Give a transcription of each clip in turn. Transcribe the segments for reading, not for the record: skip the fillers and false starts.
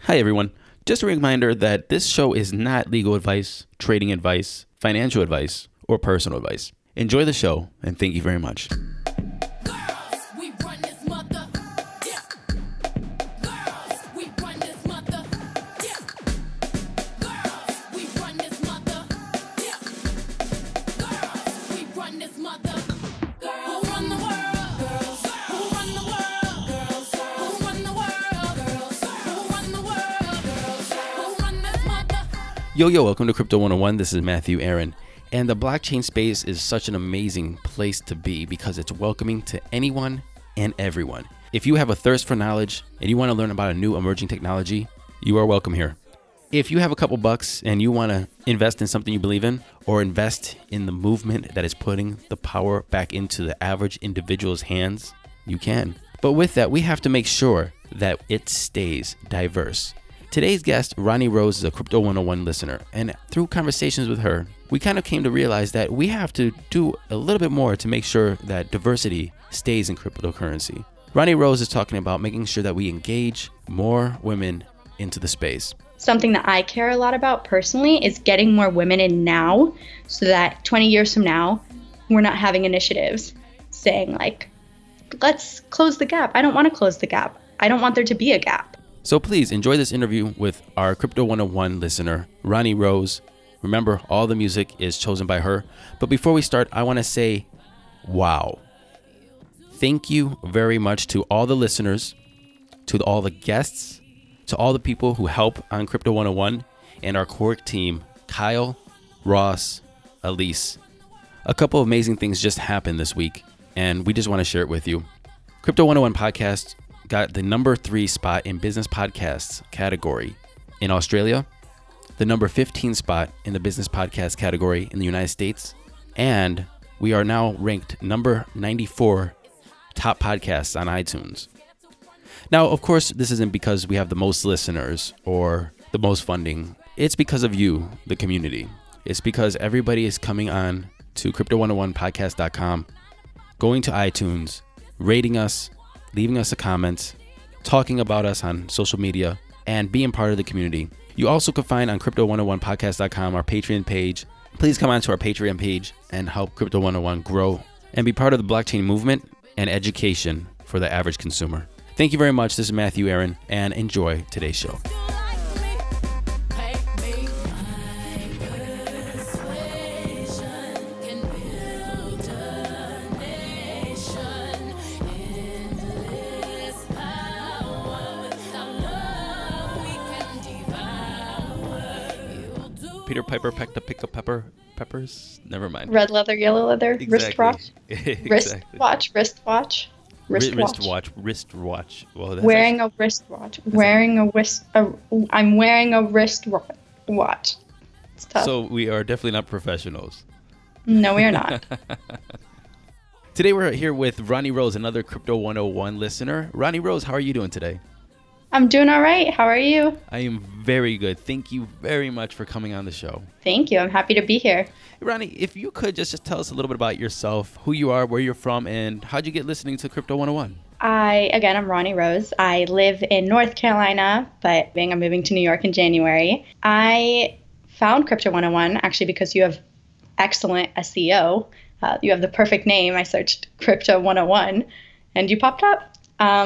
Hi, everyone. Just a reminder that this show is not legal advice, trading advice, financial advice, or personal advice. Enjoy the show, and thank you very much. Yo, welcome to Crypto 101. This is Matthew Aaron. And the blockchain space is such an amazing place to be because it's welcoming to anyone and everyone. If you have a thirst for knowledge and you want to learn about a new emerging technology, you are welcome here. If you have a couple bucks and you want to invest in something you believe in or invest in the movement that is putting the power back into the average individual's hands, you can. But with that, we have to make sure that it stays diverse. Today's guest, Ronnie Rose, is a Crypto 101 listener, and through conversations with her, we kind of came to realize that we have to do a little bit more to make sure that diversity stays in cryptocurrency. Ronnie Rose is talking about making sure that we engage more women into the space. Something that I care a lot about personally is getting more women in now so that 20 years from now, we're not having initiatives saying like, let's close the gap. I don't want to close the gap. I don't want there to be a gap. So please enjoy this interview with our Crypto 101 listener, Ronnie Rose. Remember, all the music is chosen by her. But before we start, I want to say, wow. Thank you very much to all the listeners, to all the guests, to all the people who help on Crypto 101, and our core team, Kyle, Ross, Elise. A couple of amazing things just happened this week, and we just want to share it with you. Crypto 101 podcast got the number 3 spot in business podcasts category in Australia, the number 15 spot in the business podcast category in the United States, and we are now ranked number 94 top podcasts on iTunes. Now, of course, this isn't because we have the most listeners or the most funding. It's because of you, the community. It's because everybody is coming on to crypto101podcast.com, going to iTunes, rating us, leaving us a comment, talking about us on social media, and being part of the community. You also can find on crypto101podcast.com our Patreon page. Please come on to our Patreon page and help Crypto 101 grow and be part of the blockchain movement and education for the average consumer. Thank you very much. This is Matthew Aaron, and enjoy today's show. Peter Piper pecked a pick of peppers. Never mind. Red leather, yellow leather, Exactly. wristwatch, Exactly. wristwatch. Wristwatch. Well, Wearing a wristwatch. I'm wearing a wristwatch. It's tough. So we are definitely not professionals. No, we are not. Today we're here with Ronnie Rose, another Crypto 101 listener. Ronnie Rose, how are you doing today? I'm doing all right. How are you? I am very good. Thank you very much for coming on the show. Thank you. I'm happy to be here. Ronnie, if you could just tell us a little bit about yourself, who you are, where you're from, and how'd you get listening to Crypto 101? I'm Ronnie Rose. I live in North Carolina, but I'm moving to New York in January. I found Crypto 101 actually because you have excellent SEO. You have the perfect name. I searched Crypto 101 and you popped up.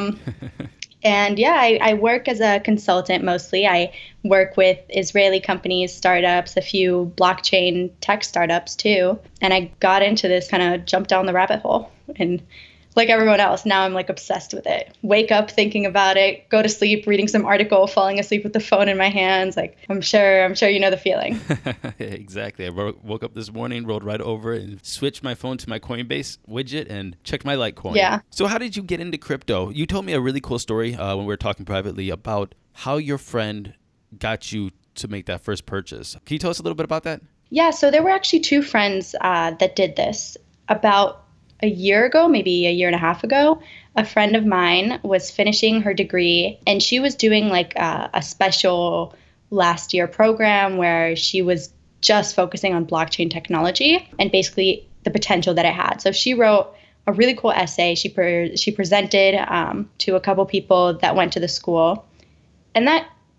And yeah, I work as a consultant mostly. I work with Israeli companies, startups, a few blockchain tech startups too. And I got into this, kind of jumped down the rabbit hole. And like everyone else, now I'm like obsessed with it. Wake up thinking about it, go to sleep reading some article, falling asleep with the phone in my hands. Like I'm sure you know the feeling. Exactly. I woke up this morning, rolled right over and switched my phone to my Coinbase widget and checked my Litecoin. Yeah. So how did you get into crypto? You told me a really cool story when we were talking privately about how your friend got you to make that first purchase. Can you tell us a little bit about that? Yeah, so there were actually two friends that did this. About a year ago, maybe a year and a half ago, a friend of mine was finishing her degree and she was doing like a special last year program where she was just focusing on blockchain technology and basically the potential that it had. So she wrote a really cool essay. She presented to a couple people that went to the school. And that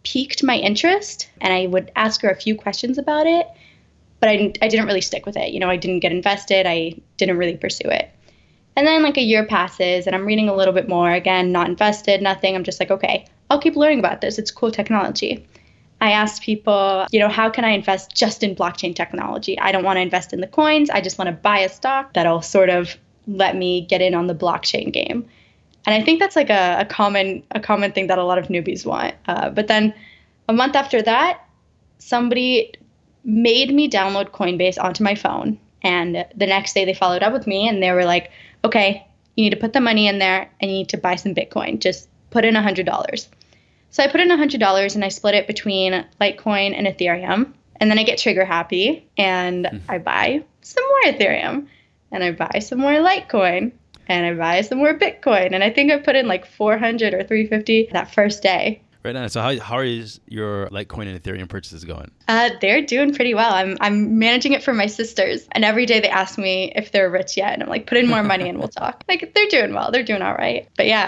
piqued my interest, and I would ask her a few questions about it, but I didn't really stick with it. I didn't get invested. I didn't really pursue it. And then like a year passes and I'm reading a little bit more. Again, not invested, nothing. I'm just like, okay, I'll keep learning about this. It's cool technology. I asked people, how can I invest just in blockchain technology? I don't want to invest in the coins. I just want to buy a stock that'll sort of let me get in on the blockchain game. And I think that's like a common thing that a lot of newbies want. But then a month after that, somebody made me download Coinbase onto my phone. And the next day they followed up with me and they were like, okay, you need to put the money in there and you need to buy some Bitcoin. Just put in $100. So I put in $100 and I split it between Litecoin and Ethereum. And then I get trigger happy and I buy some more Ethereum and I buy some more Litecoin and I buy some more Bitcoin. And I think I put in like 400 or 350 that first day. Right on. So how is your Litecoin and Ethereum purchases going? They're doing pretty well. I'm managing it for my sisters, and every day they ask me if they're rich yet, and I'm like, put in more money and we'll talk. Like they're doing well. They're doing all right. But yeah,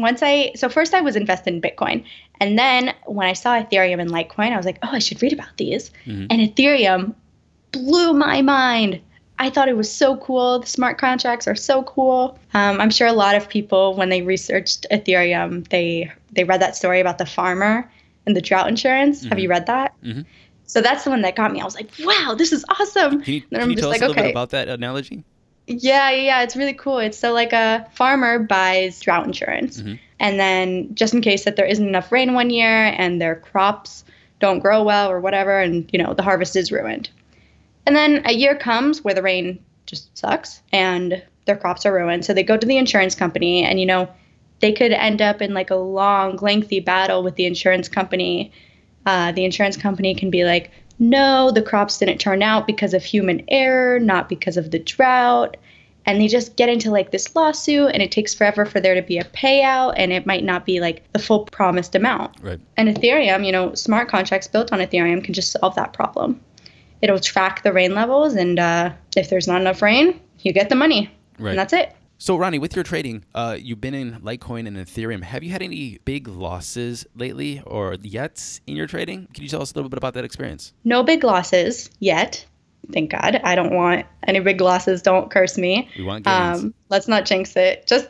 first I was invested in Bitcoin, and then when I saw Ethereum and Litecoin, I was like, oh, I should read about these. And Ethereum blew my mind. I thought it was so cool. The smart contracts are so cool. I'm sure a lot of people, when they researched Ethereum, they read that story about the farmer and the drought insurance. Have you read that? So that's the one that got me. I was like, wow, this is awesome. Can you tell us a little bit about that analogy? Yeah, it's really cool. It's so like a farmer buys drought insurance. And then just in case that there isn't enough rain one year and their crops don't grow well or whatever, and the harvest is ruined. And then a year comes where the rain just sucks and their crops are ruined. So they go to the insurance company and, they could end up in like a long, lengthy battle with the insurance company. The insurance company can be like, no, the crops didn't turn out because of human error, not because of the drought. And they just get into like this lawsuit and it takes forever for there to be a payout and it might not be like the full promised amount. Right. And Ethereum, smart contracts built on Ethereum can just solve that problem. It'll track the rain levels, and if there's not enough rain, you get the money. Right. And that's it. So, Ronnie, with your trading, you've been in Litecoin and Ethereum. Have you had any big losses lately or yet in your trading? Can you tell us a little bit about that experience? No big losses yet. Thank God. I don't want any big losses. Don't curse me. We want gains. Let's not jinx it. Just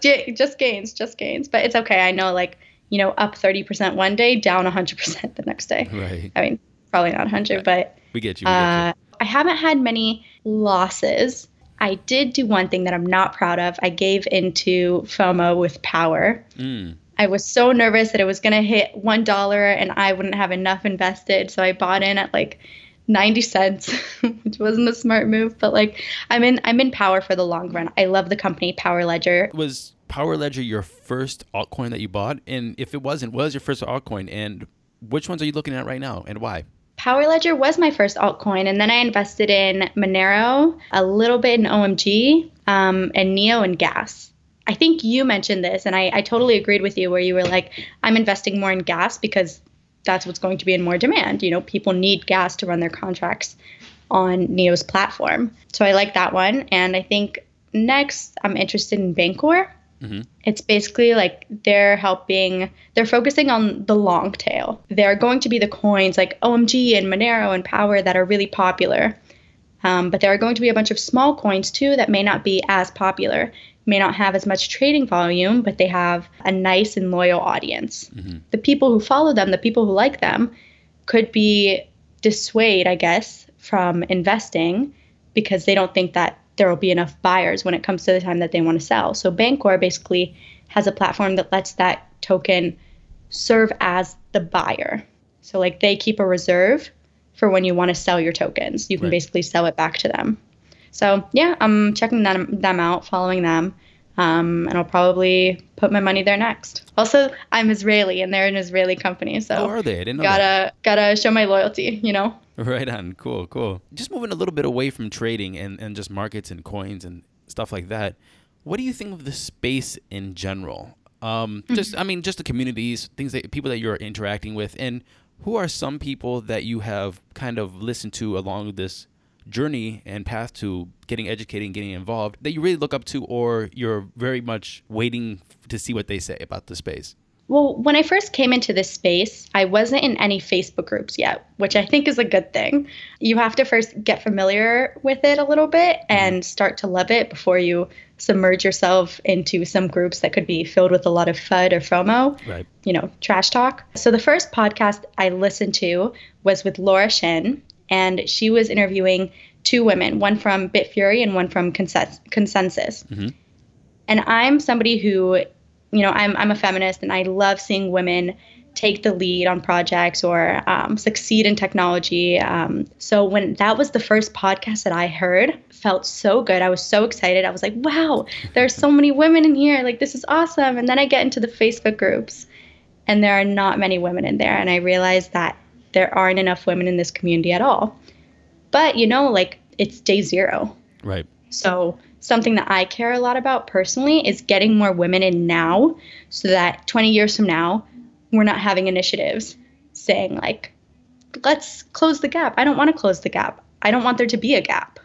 gains. But it's okay. I know, up 30% one day, down 100% the next day. Right. I mean, probably not 100, but we get you. I haven't had many losses. I did do one thing that I'm not proud of. I gave into FOMO with Power. I was so nervous that it was going to hit $1 and I wouldn't have enough invested. So I bought in at like 90 cents, which wasn't a smart move. But I'm in Power for the long run. I love the company Power Ledger. Was Power Ledger your first altcoin that you bought? And if it wasn't, what was your first altcoin? And which ones are you looking at right now and why? Power Ledger was my first altcoin, and then I invested in Monero, a little bit in OMG, and Neo and Gas. I think you mentioned this, and I totally agreed with you where you were like, I'm investing more in Gas because that's what's going to be in more demand. People need gas to run their contracts on Neo's platform. So I like that one. And I think next I'm interested in Bancor. It's basically like they're focusing on the long tail. They're going to be the coins like OMG and Monero and Power that are really popular. But there are going to be a bunch of small coins too that may not be as popular, may not have as much trading volume, but they have a nice and loyal audience. The people who follow them, the people who like them, could be dissuaded, I guess, from investing because they don't think that there will be enough buyers when it comes to the time that they want to sell. So Bancor basically has a platform that lets that token serve as the buyer. So they keep a reserve for when you want to sell your tokens. You can basically sell it back to them. So yeah, I'm checking them out, following them, and I'll probably put my money there next. Also, I'm Israeli, and they're an Israeli company, so are they? I didn't know that. Gotta show my loyalty, Right on. Cool. Just moving a little bit away from trading and just markets and coins and stuff like that. What do you think of the space in general? Just the communities, people that you're interacting with, and who are some people that you have kind of listened to along this journey and path to getting educated and getting involved that you really look up to, or you're very much waiting to see what they say about the space? Well, when I first came into this space, I wasn't in any Facebook groups yet, which I think is a good thing. You have to first get familiar with it a little bit and start to love it before you submerge yourself into some groups that could be filled with a lot of FUD or FOMO, Right. Trash talk. So the first podcast I listened to was with Laura Shin, and she was interviewing two women, one from Bitfury and one from Consensus. And I'm somebody who, I'm a feminist, and I love seeing women take the lead on projects or succeed in technology. So when that was the first podcast that I heard, felt so good. I was so excited. I was like, wow, there's so many women in here. Like, this is awesome. And then I get into the Facebook groups, and there are not many women in there. And I realized that there aren't enough women in this community at all. But, it's day zero. Right. So something that I care a lot about personally is getting more women in now so that 20 years from now, we're not having initiatives saying like, let's close the gap. I don't want to close the gap. I don't want there to be a gap.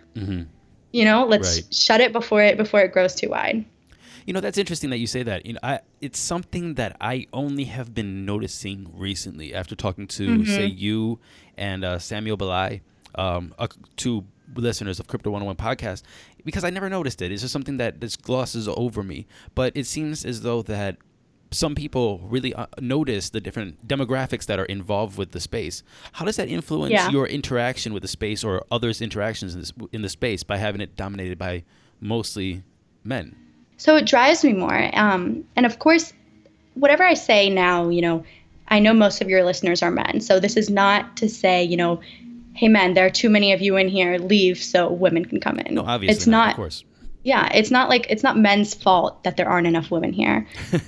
Let's shut it before it grows too wide. That's interesting that you say that. It's something that I only have been noticing recently after talking to, say, you and Samuel Belay, two listeners of Crypto 101 podcast, because I never noticed it. It's just something that just glosses over me. But it seems as though that some people really notice the different demographics that are involved with the space. How does that influence your interaction with the space or others' interactions in the space by having it dominated by mostly men? So it drives me more. And of course, whatever I say now, I know most of your listeners are men. So this is not to say, hey, men, there are too many of you in here, leave so women can come in. No, obviously it's not, of course. Yeah, it's not men's fault that there aren't enough women here.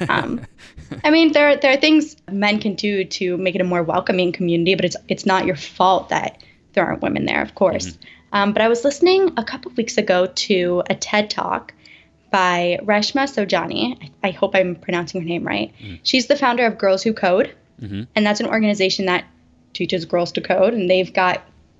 I mean, there are things men can do to make it a more welcoming community, but it's not your fault that there aren't women there, of course. But I was listening a couple of weeks ago to a TED Talk by Reshma Saujani. I hope I'm pronouncing her name right. She's the founder of Girls Who Code, and that's an organization that teaches girls to code, and they've got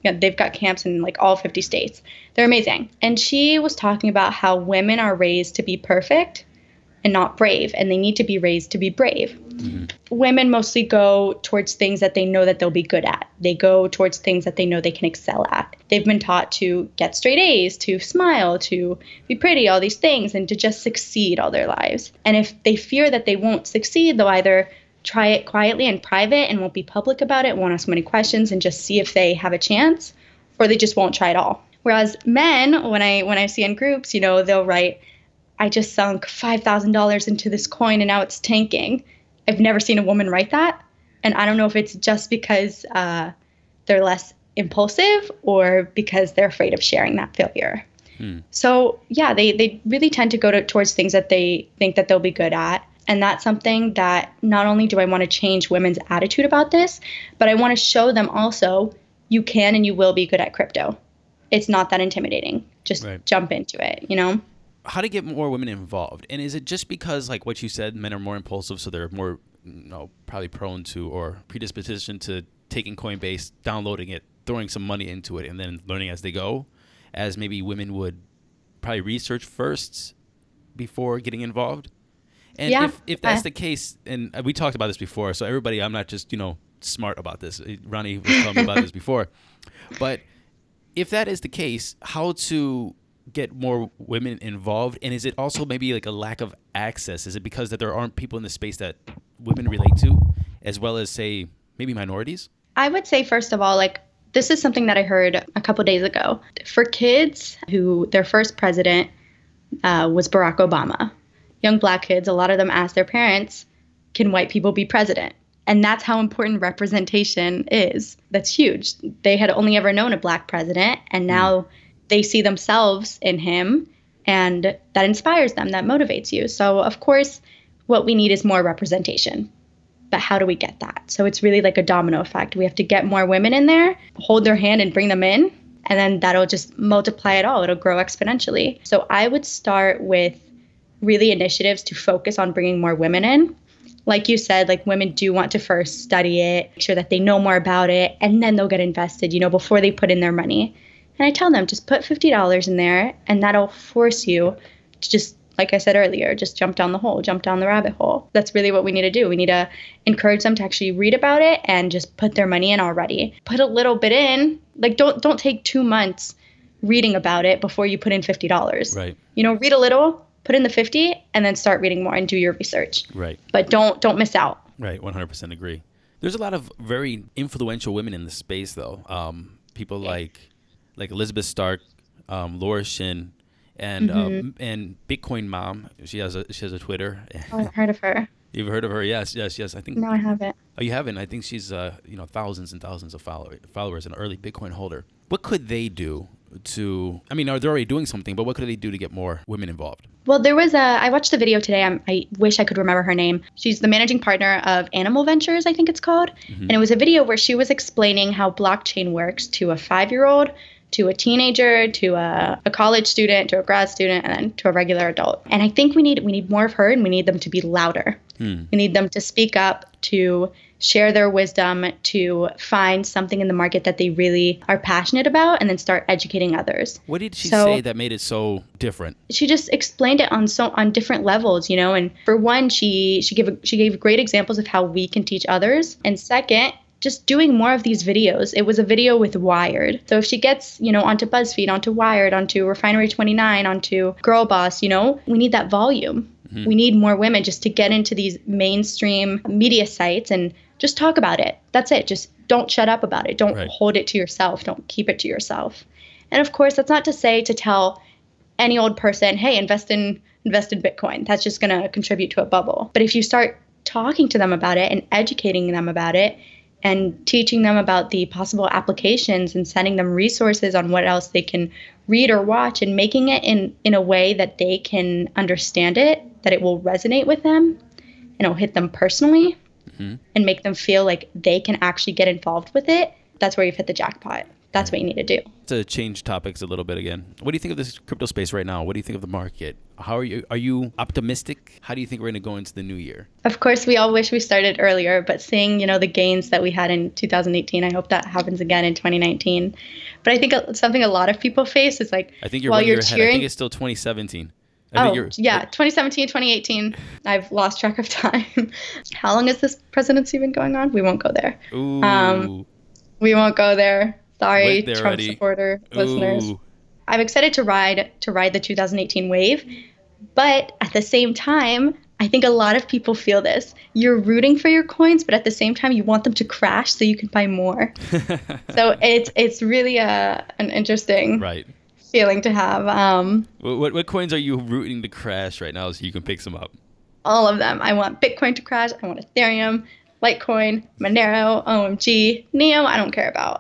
camps in like all 50 states. They're amazing. And she was talking about how women are raised to be perfect and not brave, and they need to be raised to be brave. Women mostly go towards things that they know that they'll be good at. They go towards things that they know they can excel at. They've been taught to get straight A's, to smile, to be pretty, all these things, and to just succeed all their lives. And if they fear that they won't succeed, they'll either try it quietly in private and won't be public about it, won't ask many questions and just see if they have a chance, or they just won't try at all. Whereas men, when I see in groups, they'll write, I just sunk $5,000 into this coin and now it's tanking. I've never seen a woman write that. And I don't know if it's just because they're less impulsive or because they're afraid of sharing that failure. So yeah, they really tend to go towards things that they think that they'll be good at. And that's something that not only do I want to change women's attitude about this, but I want to show them also you can and you will be good at crypto. It's not that intimidating. Just jump into it, How to get more women involved? And is it just because, like what you said, men are more impulsive, so they're more, probably prone to or predisposition to taking Coinbase, downloading it, throwing some money into it, and then learning as they go, as maybe women would probably research first before getting involved? And if that's the case, and we talked about this before, so everybody, I'm not just, smart about this. Ronnie was telling me about this before. But if that is the case, how to get more women involved? And is it also maybe like a lack of access? Is it because that there aren't people in the space that women relate to, as well as, say, maybe minorities? I would say, first of all, this is something that I heard a couple days ago. For kids who their first president was Barack Obama, young black kids, a lot of them ask their parents, can white people be president? And that's how important representation is. That's huge. They had only ever known a black president, and now they see themselves in him, and that inspires them, that motivates you. So, of course, what we need is more representation. But how do we get that? So it's really like a domino effect. We have to get more women in there, hold their hand and bring them in, and then that'll just multiply it all. It'll grow exponentially. So I would start with really initiatives to focus on bringing more women in. Like you said, women do want to first study it, make sure that they know more about it, and then they'll get invested, before they put in their money. And I tell them, just put $50 in there, and that'll force you to just like I said earlier, just jump down the rabbit hole. That's really what we need to do. We need to encourage them to actually read about it and just put their money in already. Put a little bit in. Like, don't take 2 months reading about it before you put in $50. Right. Read a little, put in the 50, and then start reading more and do your research. Right. But don't miss out. Right. 100% agree. There's a lot of very influential women in the space, though. People like Elizabeth Stark, Laura Shin, and Bitcoin Mom. She has a Twitter. Oh, I've heard of her. You've heard of her? Yes. I think. No, I haven't. Oh, you haven't? I think she's thousands and thousands of followers, an early Bitcoin holder. What could they do to? I mean, they're already doing something, but what could they do to get more women involved? Well, I watched the video today. I wish I could remember her name. She's the managing partner of Animal Ventures, I think it's called. And it was a video where she was explaining how blockchain works to a 5-year-old, to a teenager, to a college student, to a grad student, and then to a regular adult. And I think we need more of her, and we need them to be louder. We need them to speak up, to share their wisdom, to find something in the market that they really are passionate about, and then start educating others. What did she say that made it so different? She just explained it on different levels, And for one, she gave great examples of how we can teach others. And second, just doing more of these videos. It was a video with Wired. So if she gets, onto BuzzFeed, onto Wired, onto Refinery 29, onto Girl Boss, we need that volume. We need more women just to get into these mainstream media sites and just talk about it. That's it. Just don't shut up about it. Don't hold it to yourself. Don't keep it to yourself. And of course, that's not to say to tell any old person, hey, invest in Bitcoin. That's just going to contribute to a bubble. But if you start talking to them about it and educating them about it, and teaching them about the possible applications and sending them resources on what else they can read or watch, and making it in a way that they can understand it, that it will resonate with them and it'll hit them personally and make them feel like they can actually get involved with it, that's where you've hit the jackpot. That's what you need to do. To change topics a little bit again, what do you think of this crypto space right now? What do you think of the market? How are you optimistic? How do you think we're going to go into the new year? Of course, we all wish we started earlier, but seeing, the gains that we had in 2018, I hope that happens again in 2019. But I think something a lot of people face is like, I think you're 1 year ahead. I think it's still 2017. 2017, 2018. I've lost track of time. How long has this presidency been going on? We won't go there. Ooh. We won't go there. Sorry, Trump already. Supporter listeners. I'm excited to ride the 2018 wave, but at the same time, I think a lot of people feel this. You're rooting for your coins, but at the same time, you want them to crash so you can buy more. So it's really an interesting feeling to have. What coins are you rooting to crash right now so you can pick some up? All of them. I want Bitcoin to crash. I want Ethereum, Litecoin, Monero, OMG, Neo. I don't care about.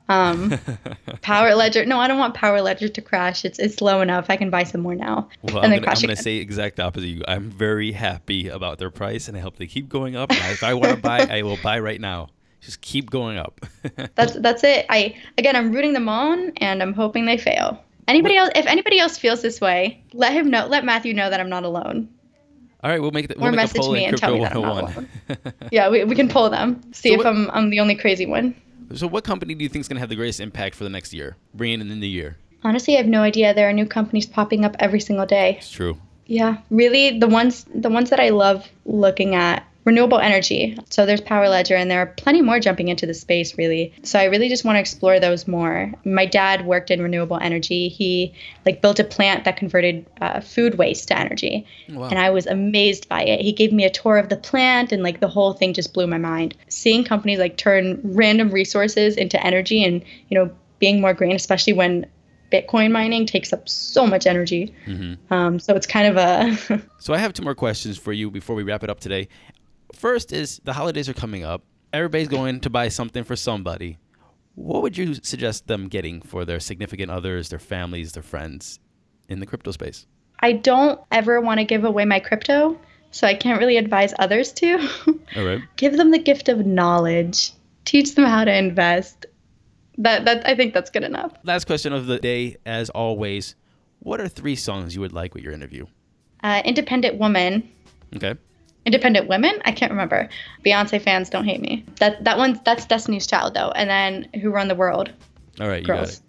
Power Ledger. No, I don't want Power Ledger to crash. It's low enough. I can buy some more now. Well, I'm going to say exact opposite of you. I'm very happy about their price, and I hope they keep going up. And if I want to buy, I will buy right now. Just keep going up. That's it. I'm rooting them on, and I'm hoping they fail. If anybody else feels this way, let Matthew know that I'm not alone. All right, we'll make a poll in Crypto 101. Yeah, we can poll them. See if I'm the only crazy one. So what company do you think is going to have the greatest impact for the next year, bringing in the new year? Honestly, I have no idea. There are new companies popping up every single day. It's true. Yeah, really, the ones that I love looking at, renewable energy. So there's Power Ledger, and there are plenty more jumping into the space, really. So I really just want to explore those more. My dad worked in renewable energy. He built a plant that converted food waste to energy. Wow. And I was amazed by it. He gave me a tour of the plant, and the whole thing just blew my mind. Seeing companies turn random resources into energy and, being more green, especially when Bitcoin mining takes up so much energy. So it's kind of a... So I have 2 more questions for you before we wrap it up today. First is, the holidays are coming up. Everybody's going to buy something for somebody. What would you suggest them getting for their significant others, their families, their friends in the crypto space? I don't ever want to give away my crypto, so I can't really advise others to. All right. Give them the gift of knowledge. Teach them how to invest. That I think that's good enough. Last question of the day, as always. What are 3 songs you would like with your interview? Independent Woman. Okay. Independent Women? I can't remember. Beyonce fans, don't hate me. That's Destiny's Child, though. And then Who Run the World? All right, you Girls. got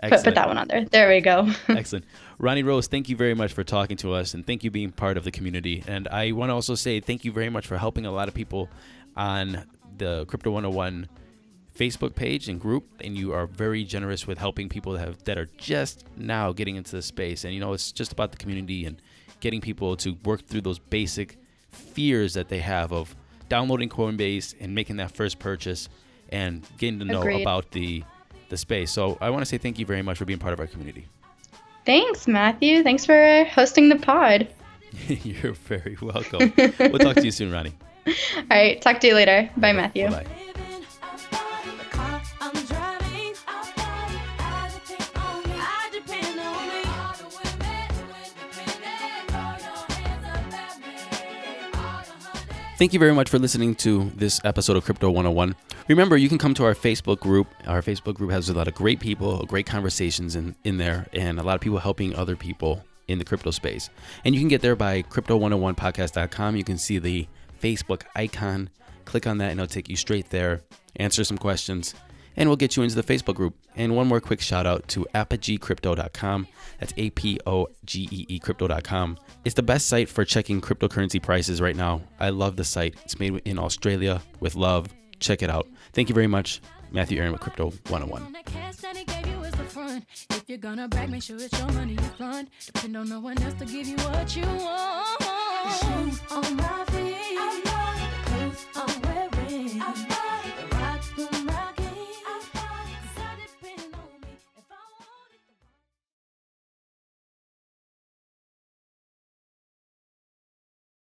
Put that one on there. There we go. Excellent. Ronnie Rose, thank you very much for talking to us, and thank you being part of the community. And I want to also say thank you very much for helping a lot of people on the Crypto 101 Facebook page and group, and you are very generous with helping people that are just now getting into the space. And it's just about the community and getting people to work through those basic fears that they have of downloading Coinbase and making that first purchase and getting to know Agreed. about the space. So I want to say thank you very much for being part of our community. Thanks, Matthew. Thanks for hosting the pod. You're very welcome. We'll talk to you soon, Ronnie. All right. Talk to you later. Bye, Matthew. Bye. Thank you very much for listening to this episode of Crypto 101. Remember, you can come to our Facebook group. Our Facebook group has a lot of great people, great conversations in there, and a lot of people helping other people in the crypto space. And you can get there by crypto101podcast.com. You can see the Facebook icon. Click on that and it'll take you straight there. Answer some questions, and we'll get you into the Facebook group. And one more quick shout out to apogeecrypto.com. That's APOGEE crypto.com. It's the best site for checking cryptocurrency prices right now. I love the site. It's made in Australia with love. Check it out. Thank you very much. Matthew Aaron with Crypto 101. If you're gonna brag, make sure it's your money you fund. Depend on no one else to give you what you want. Shoes on my feet, clothes on